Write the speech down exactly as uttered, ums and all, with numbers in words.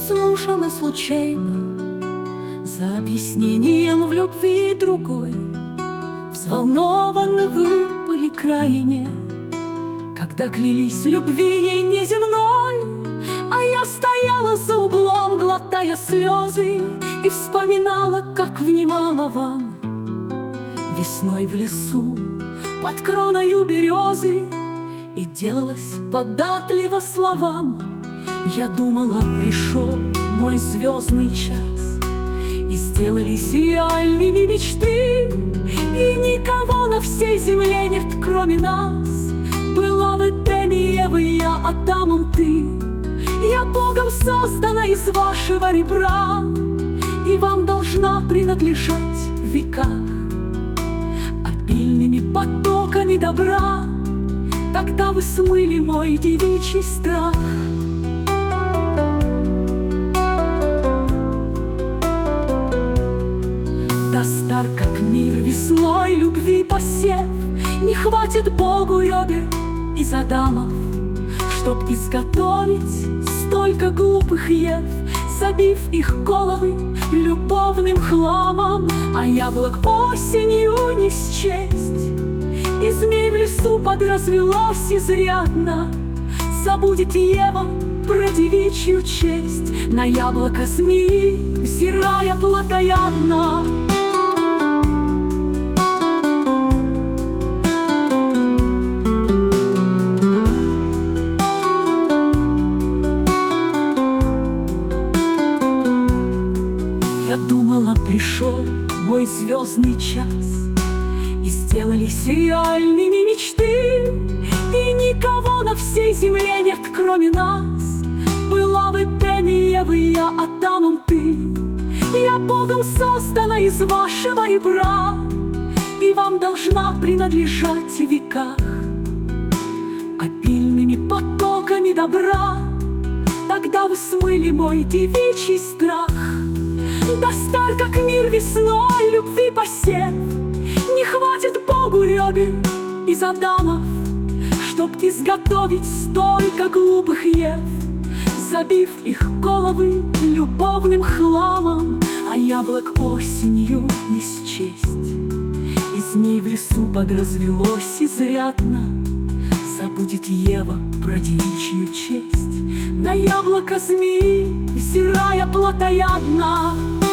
слушала случайно за объяснением в любви другой. Взволнованы выпали крайне, когда клялись любви ей неземной. А я стояла за углом, глотая слезы, и вспоминала, как внимала вам весной в лесу под кроною березы, и делалась податлива словам. Я думала, пришел мой звездный час, и сделались реальными мечты, и никого на всей земле нет, кроме нас. Была в Эдеме Ева, и я Адамом ты. Я Богом создана из вашего ребра, и вам должна принадлежать в веках обильными потоками добра. Тогда вы смыли мой девичий страх. Да стар, как мир, весной любви посев, не хватит Богу ребер из Адамов, чтоб изготовить столько глупых ев, забив их головы любовным хламом. А яблок осенью не счесть, и змей в лесу подразвелось изрядно. Забудет Ева про девичью честь, на яблоко змеи взирая плотоядно. Я думала, пришел мой звездный час, и сделались реальными мечты, и никого на всей земле нет, кроме нас. Была в Эдеме Ева, и я Адамом ты. Я Богом создана из вашего ребра, и вам должна принадлежать в веках обильными потоками добра. Тогда вы смыли мой девичий страх. Да стар, как мир, весной любви посев, не хватит Богу ребер из Адамов, чтоб изготовить столько глупых ев, забив их головы любовным хламом. А яблок осенью не счесть, и змей в лесу подразвелось изрядно. Забудет Ева про девичью честь, на яблоко змеи взирая плотоядно.